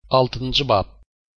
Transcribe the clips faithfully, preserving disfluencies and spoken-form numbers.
altıncı bab.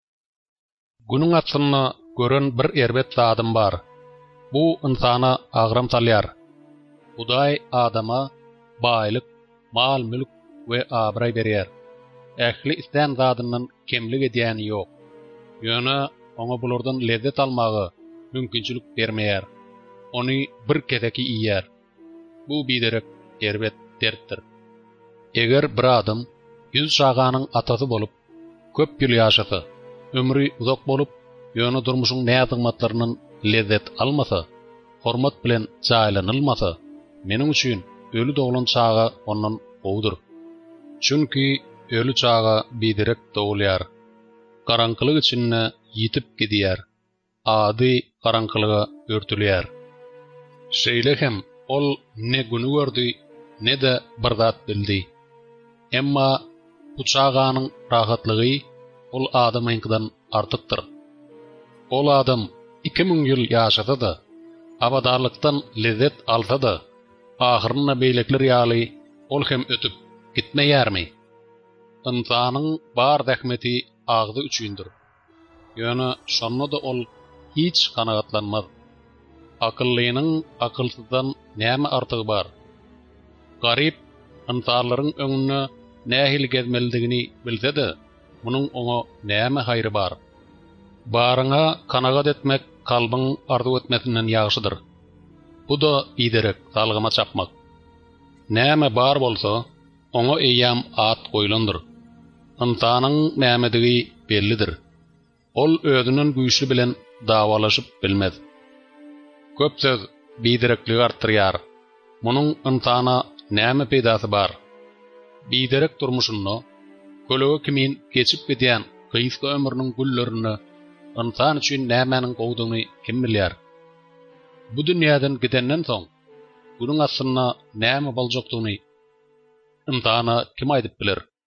Günün atsyny gören bir erbet zadım bar. Bu insana agram salyar. Hudaý adama baýlyk, mal mülk we abray berýär. Ähli islen zadyndan kemlik edýäni ýok. Ýöne oňa bulardan lezzet almagy mümkinçilik bermeýär. Ony bir kedeki iýär. Bu biderek erbet dertdir. Eger bir adam yüz şaganyň atasy bolup köp ýyl ýaşasa, ömrü uzak bolup, ýöne durmuşyň näzigmatlarynyň lezzet almasa, hormat bilen jaýlanylmasa, meniň üçin ölü doglan çaga ondan gowdur. Çünki ölü çaga biderek dogulýar. Garaňkylyk içinde ýitip gidýär. Ady garaňkylyga örtülýär. Şeýle hem ol ne günü gördü, ne de bir zat bildi. Emma bu çaganyň rahatlygy ol adamynkydan artykdyr. Ol adam iki ming ýyl ýaşasa da, abadarlykdan lezzet alsa da, ahyrynda beýlekler ýaly ol hem ötüp gitmeýärmi? Insanyň bar zähmeti agzy üçindir. Ýöne şonda da ol hiç kanagatlanmaz. Akyllynyň akylsyzdan näme artygy bar? Garip insarlaryň öňüne nähil gezmelidigini bilse-de, munyň oňa näme haýry bar? Baryňa kanagat etmek kalbyň arzu etmesinden ýagşydyr. Bu da biderek salgyma çapmak. Näme bar bolsa, oňa eýýäm at goýulandyr. Insanyň nämedigi bellidir. Ol özünün güýçli bilen dawalaşyp bilmez. Köp söz bidereklik artyrýar. Munyň insana näme peýdasy bar? Biderek durmuşyny, kölege kimin geçip gidýän gysga ömrüniň güllerini, insan üçin nämäniň gowdugyny kim bilýär? Bu dünýäden gidenden soň, bunyň aslynda näme boljakdygyny insana kim aýdyp biler?